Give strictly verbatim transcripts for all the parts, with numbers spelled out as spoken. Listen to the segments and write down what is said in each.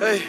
Hey.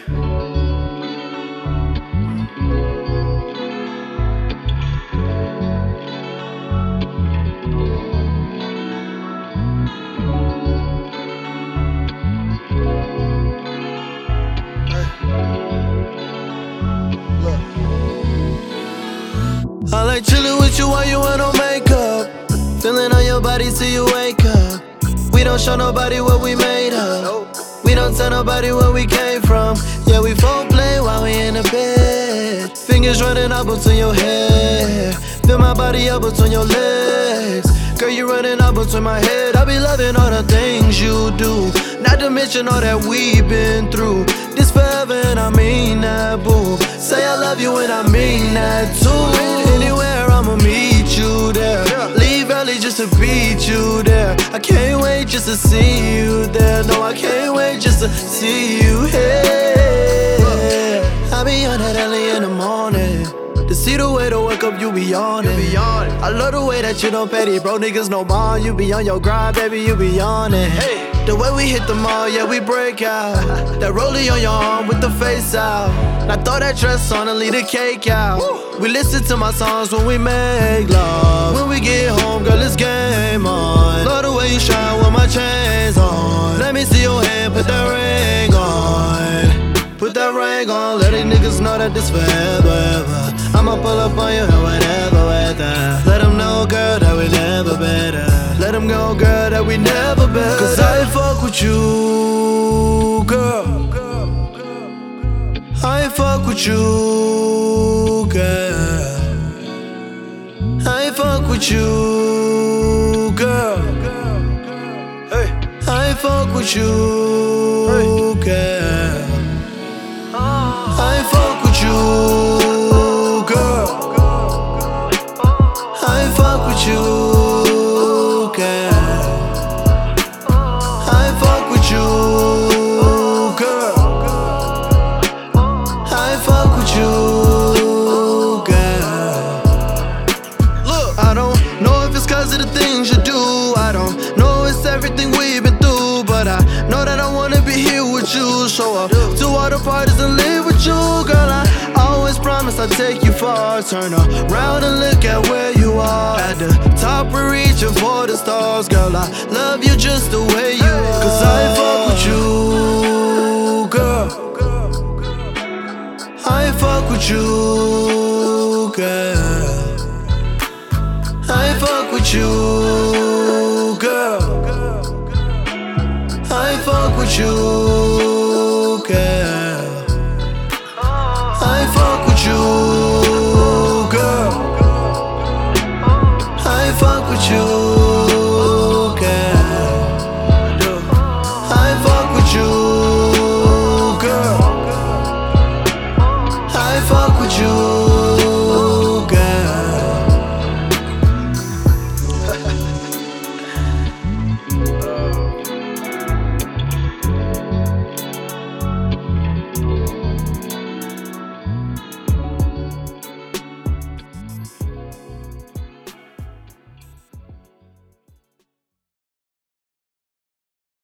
I like chillin' with you while you wear no makeup, feeling on your body till you wake up. We don't show nobody what we made of. We don't tell nobody where we came from. Yeah, we foreplay while we in the bed. Fingers running up between your hair. Feel my body up between your legs. Girl, you running up between my head. I be loving all the things you do, not to mention all that we've been through. This forever and I mean that, boo. Say I love you and I mean that too. Anywhere I'ma meet you there. Leave early just to beat you there. I can't wait just to see you there. No, I can't wait just to see you here. I be on that early in the morning to see the way to wake up, you be on it. I love the way that you don't petty, bro. Niggas no bond. You be on your grind, baby, you be on it. Hey. The way we hit the mall, yeah, we break out. That rollie on your arm with the face out. Now throw that dress on and leave the cake out. Woo. We listen to my songs when we make love. When we get home, girl, it's game on. Love the way you shine with my chains on. Let me see your hand, put that ring on. Put that ring on, let these niggas know that this forever, ever. I'ma pull up on you and whatever, weather. Let them know, girl, that we never better. Let them go, girl, that we never better. Cause I fuck with you, girl. I fuck with you, girl. I fuck with you, girl. Hey. I fuck with you, girl. I fuck with you, girl. I fuck with you, girl. I fuck with you, girl. I fuck with you, girl. Look, I don't know if it's cause of the things you do. I don't know it's everything we've been through, but I know that I wanna be here with you. Show up to all the parties and live with you, girl. I always promise I'll take you far. Turn around and look at where you are. At the top, we're reaching for the stars, girl. I love you just the way you are. Cause I fuck with you, girl. I fuck with you, girl. I fuck with you, girl. I fuck with you.